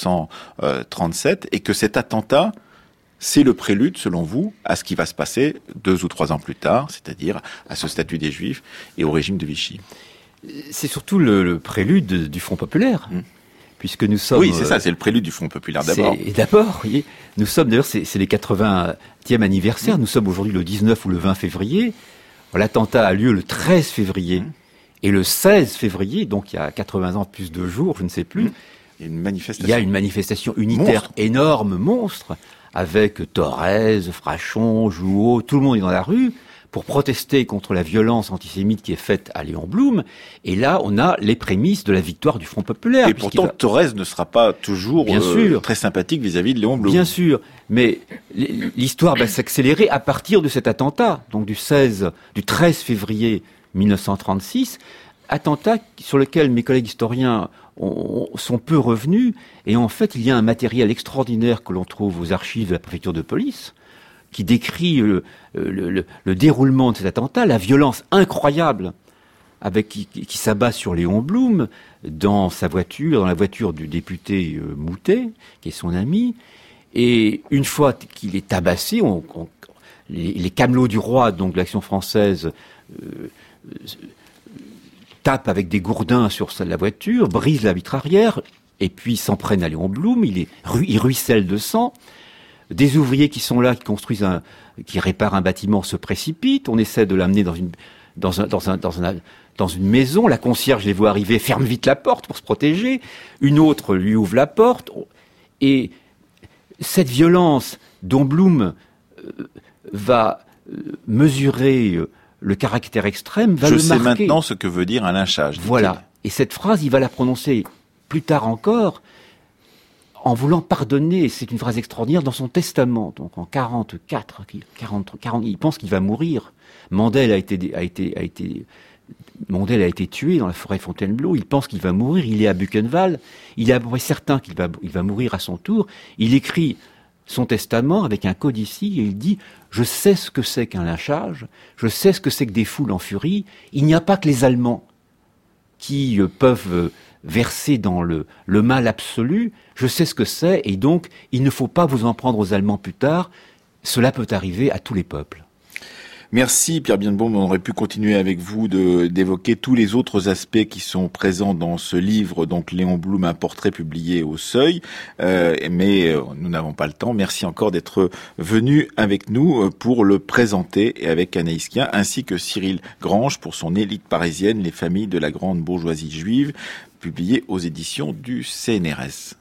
1937, et que cet attentat, c'est le prélude, selon vous, à ce qui va se passer 2 ou 3 ans plus tard, c'est-à-dire à ce statut des Juifs et au régime de Vichy. C'est surtout le prélude du Front populaire. Puisque nous sommes... Oui, c'est ça, c'est le prélude du Front populaire d'abord. D'abord, vous voyez, nous sommes, d'ailleurs, c'est les 80e anniversaire, nous sommes aujourd'hui le 19 ou le 20 février. L'attentat a lieu le 13 février. Et le 16 février, donc il y a 80 ans plus 2 jours, je ne sais plus, il y a une manifestation unitaire énorme, monstre, avec Thorez, Frachon, Jouot, tout le monde est dans la rue, pour protester contre la violence antisémite qui est faite à Léon Blum. Et là, on a les prémices de la victoire du Front populaire. Et pourtant, Thorez ne sera pas toujours très sympathique vis-à-vis de Léon Blum. Bien sûr, mais l'histoire va s'accélérer à partir de cet attentat, donc du 13 février 1936, attentat sur lequel mes collègues historiens sont peu revenus. Et en fait, il y a un matériel extraordinaire que l'on trouve aux archives de la préfecture de police, qui décrit le déroulement de cet attentat, la violence incroyable qui s'abat sur Léon Blum dans sa voiture, dans la voiture du député Moutet, qui est son ami. Et une fois qu'il est tabassé, les camelots du roi, donc de l'Action française, tapent avec des gourdins sur la voiture, brisent la vitre arrière, et puis s'en prennent à Léon Blum. Il ruisselle de sang. Des ouvriers qui sont là, qui réparent un bâtiment, se précipitent. On essaie de l'amener dans une maison, la concierge les voit arriver, ferme vite la porte pour se protéger, une autre lui ouvre la porte, et cette violence dont Bloom va mesurer le caractère extrême va le marquer. Je sais maintenant ce que veut dire un lynchage. Voilà. Et cette phrase, il va la prononcer plus tard encore, en voulant pardonner. C'est une phrase extraordinaire dans son testament. Donc en 40, il pense qu'il va mourir. Mandel a été tué dans la forêt Fontainebleau. Il pense qu'il va mourir. Il est à Buchenwald. Il est à peu près certain qu'il va mourir à son tour. Il écrit son testament avec un codicie et il dit « Je sais ce que c'est qu'un lynchage. Je sais ce que c'est que des foules en furie. Il n'y a pas que les Allemands qui peuvent verser dans le mal absolu. Je sais ce que c'est et donc il ne faut pas vous en prendre aux Allemands plus tard. Cela peut arriver à tous les peuples. » Merci Pierre Birnbaum, on aurait pu continuer avec vous d'évoquer tous les autres aspects qui sont présents dans ce livre, donc Léon Blum, un portrait publié au Seuil, mais nous n'avons pas le temps. Merci encore d'être venu avec nous pour le présenter, et avec Anaïs Kien, ainsi que Cyril Grange pour son élite parisienne, les familles de la grande bourgeoisie juive, publié aux éditions du CNRS.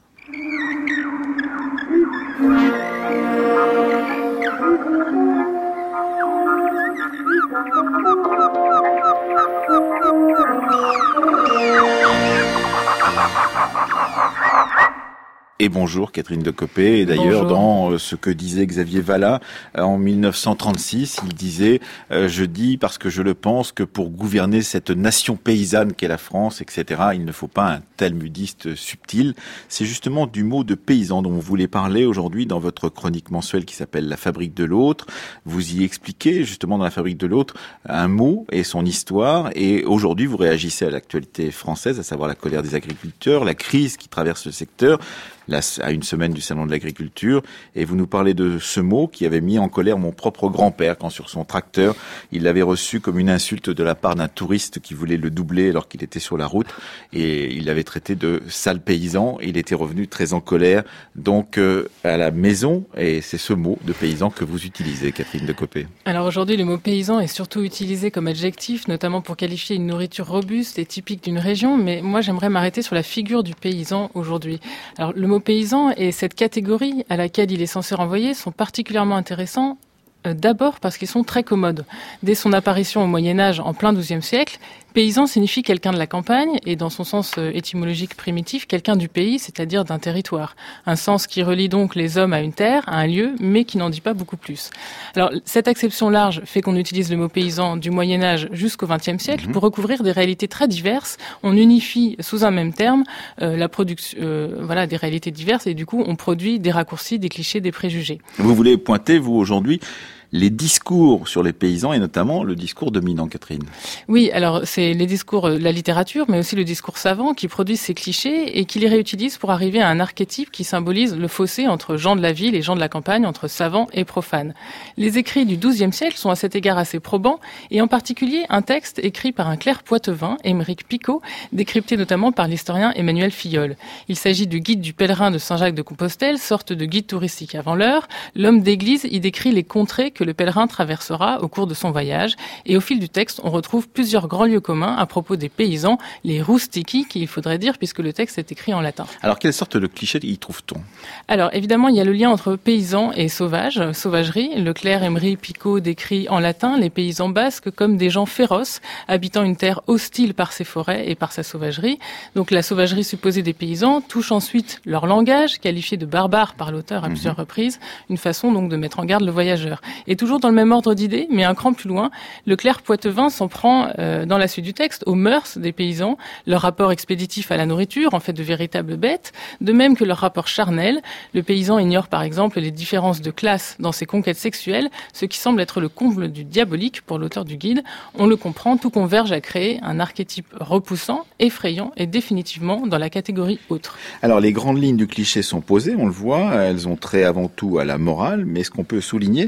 Et bonjour Catherine Decopé. Et d'ailleurs, dans ce que disait Xavier Vallat en 1936, il disait je dis parce que je le pense que pour gouverner cette nation paysanne qu'est la France, etc., il ne faut pas un talmudiste subtil. C'est justement du mot de paysan dont vous voulez parler aujourd'hui dans votre chronique mensuelle qui s'appelle La Fabrique de l'autre. Vous y expliquez justement dans La Fabrique de l'autre un mot et son histoire. Et aujourd'hui, vous réagissez à l'actualité française, à savoir la colère des agriculteurs, la crise qui traverse le secteur, là, à une semaine du Salon de l'Agriculture, et vous nous parlez de ce mot qui avait mis en colère mon propre grand-père quand sur son tracteur, il l'avait reçu comme une insulte de la part d'un touriste qui voulait le doubler alors qu'il était sur la route, et il l'avait traité de sale paysan, et il était revenu très en colère, donc à la maison, et c'est ce mot de paysan que vous utilisez, Catherine Decopé. Alors aujourd'hui, le mot paysan est surtout utilisé comme adjectif, notamment pour qualifier une nourriture robuste et typique d'une région, mais moi j'aimerais m'arrêter sur la figure du paysan aujourd'hui. Alors le mot paysan et cette catégorie à laquelle il est censé renvoyer sont particulièrement intéressants. D'abord parce qu'ils sont très commodes. Dès son apparition au Moyen-Âge, en plein XIIe siècle, paysan signifie quelqu'un de la campagne et dans son sens étymologique primitif, quelqu'un du pays, c'est-à-dire d'un territoire. Un sens qui relie donc les hommes à une terre, à un lieu, mais qui n'en dit pas beaucoup plus. Alors, cette acception large fait qu'on utilise le mot paysan du Moyen-Âge jusqu'au XXe siècle pour recouvrir des réalités très diverses. On unifie sous un même terme la production, des réalités diverses et du coup, on produit des raccourcis, des clichés, des préjugés. Vous voulez pointer, vous, aujourd'hui, les discours sur les paysans et notamment le discours dominant, Catherine. Oui, alors c'est les discours, la littérature, mais aussi le discours savant qui produisent ces clichés et qui les réutilisent pour arriver à un archétype qui symbolise le fossé entre gens de la ville et gens de la campagne, entre savants et profanes. Les écrits du XIIe siècle sont à cet égard assez probants et en particulier un texte écrit par un clerc poitevin, Émeric Picot, décrypté notamment par l'historien Emmanuel Filleul. Il s'agit du guide du pèlerin de Saint-Jacques-de-Compostelle, sorte de guide touristique avant l'heure. L'homme d'église y décrit les contrées que le pèlerin traversera au cours de son voyage. Et au fil du texte, on retrouve plusieurs grands lieux communs à propos des paysans, les rustici, qu'il faudrait dire, puisque le texte est écrit en latin. Alors, quelle sorte de cliché y trouve-t-on ? Alors, évidemment, il y a le lien entre paysan et sauvage, sauvagerie. Le clerc Émeric Picot décrit en latin les paysans basques comme des gens féroces, habitant une terre hostile par ses forêts et par sa sauvagerie. Donc, la sauvagerie supposée des paysans touche ensuite leur langage, qualifié de barbare par l'auteur à plusieurs reprises, une façon donc de mettre en garde le voyageur. Et toujours dans le même ordre d'idées, mais un cran plus loin, le clerc poitevin s'en prend, dans la suite du texte, aux mœurs des paysans, leur rapport expéditif à la nourriture, en fait de véritables bêtes, de même que leur rapport charnel. Le paysan ignore par exemple les différences de classe dans ses conquêtes sexuelles, ce qui semble être le comble du diabolique pour l'auteur du guide. On le comprend, tout converge à créer un archétype repoussant, effrayant et définitivement dans la catégorie autre. Alors les grandes lignes du cliché sont posées, on le voit, elles ont trait avant tout à la morale, mais ce qu'on peut souligner, c'est que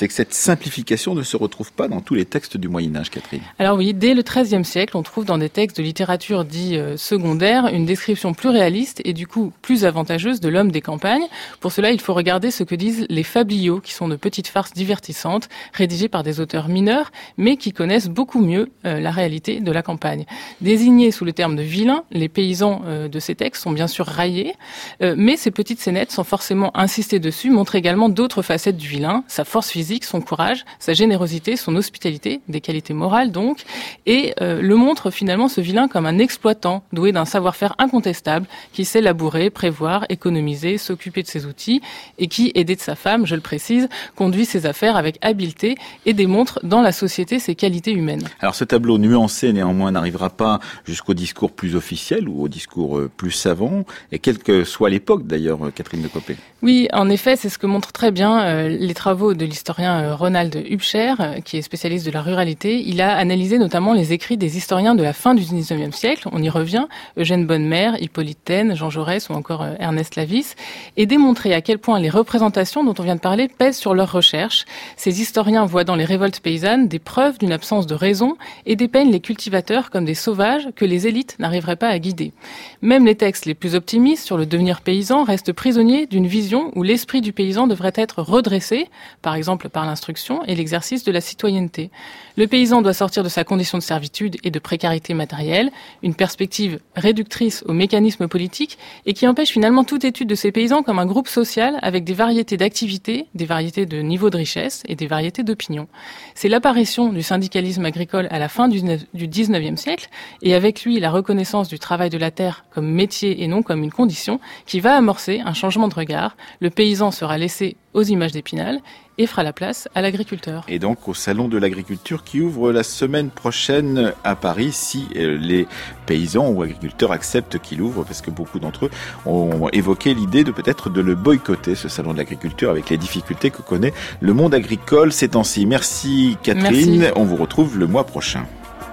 que cette simplification ne se retrouve pas dans tous les textes du Moyen-Âge, Catherine. Alors oui, dès le XIIIe siècle, on trouve dans des textes de littérature dits secondaires une description plus réaliste et du coup plus avantageuse de l'homme des campagnes. Pour cela, il faut regarder ce que disent les fabliaux, qui sont de petites farces divertissantes, rédigées par des auteurs mineurs, mais qui connaissent beaucoup mieux la réalité de la campagne. Désignés sous le terme de vilains, les paysans de ces textes sont bien sûr raillés, mais ces petites scénettes sont forcément insistées dessus, montrent également d'autres facettes du vilain, sa force physique, son courage, sa générosité, son hospitalité, des qualités morales donc, et le montre finalement ce vilain comme un exploitant doué d'un savoir-faire incontestable, qui sait labourer, prévoir, économiser, s'occuper de ses outils, et qui, aidé de sa femme, je le précise, conduit ses affaires avec habileté et démontre dans la société ses qualités humaines. Alors ce tableau nuancé néanmoins n'arrivera pas jusqu'au discours plus officiel ou au discours plus savant, et quelle que soit l'époque d'ailleurs, Catherine Decopé. Oui, en effet, c'est ce que montrent très bien les travaux de l'historien Ronald Hübscher, qui est spécialiste de la ruralité. Il a analysé notamment les écrits des historiens de la fin du XIXe siècle, on y revient, Eugène Bonnemère, Hippolyte Taine, Jean Jaurès ou encore Ernest Lavis, et démontré à quel point les représentations dont on vient de parler pèsent sur leurs recherches. Ces historiens voient dans les révoltes paysannes des preuves d'une absence de raison et dépeignent les cultivateurs comme des sauvages que les élites n'arriveraient pas à guider. Même les textes les plus optimistes sur le devenir paysan restent prisonniers d'une vision où l'esprit du paysan devrait être redressé, par exemple par l'instruction et l'exercice de la citoyenneté. Le paysan doit sortir de sa condition de servitude et de précarité matérielle, une perspective réductrice aux mécanismes politiques et qui empêche finalement toute étude de ces paysans comme un groupe social avec des variétés d'activités, des variétés de niveau de richesse et des variétés d'opinion. C'est l'apparition du syndicalisme agricole à la fin du XIXe siècle et avec lui la reconnaissance du travail de la terre comme métier et non comme une condition qui va amorcer un changement de regard. Le paysan sera laissé aux images d'Épinal et fera la place à l'agriculteur. Et donc au Salon de l'agriculture qui ouvre la semaine prochaine à Paris, si les paysans ou agriculteurs acceptent qu'il ouvre, parce que beaucoup d'entre eux ont évoqué l'idée de peut-être de le boycotter, ce Salon de l'agriculture, avec les difficultés que connaît le monde agricole ces temps-ci. Merci Catherine, merci. On vous retrouve le mois prochain.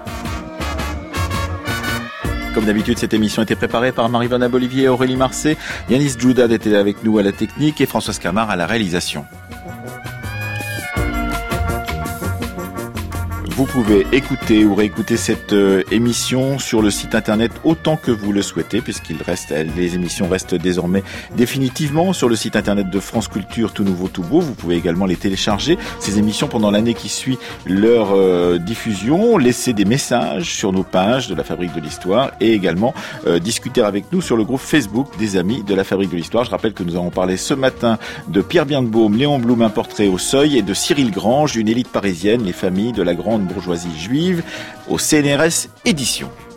Comme d'habitude, cette émission était préparée par Marie-Vanna Bolivier et Aurélie Marcet. Yanis Djoudad était avec nous à la technique et Françoise Camard à la réalisation. Vous pouvez écouter ou réécouter cette émission sur le site internet autant que vous le souhaitez, les émissions restent désormais définitivement sur le site internet de France Culture, tout nouveau, tout beau. Vous pouvez également les télécharger, ces émissions, pendant l'année qui suit leur diffusion, laisser des messages sur nos pages de la Fabrique de l'Histoire et également discuter avec nous sur le groupe Facebook des Amis de la Fabrique de l'Histoire. Je rappelle que nous avons parlé ce matin de Pierre Birnbaum, Léon Blum, un portrait au seuil, et de Cyril Grange, une élite parisienne, les familles de la grande bourgeoisie juive, au CNRS édition.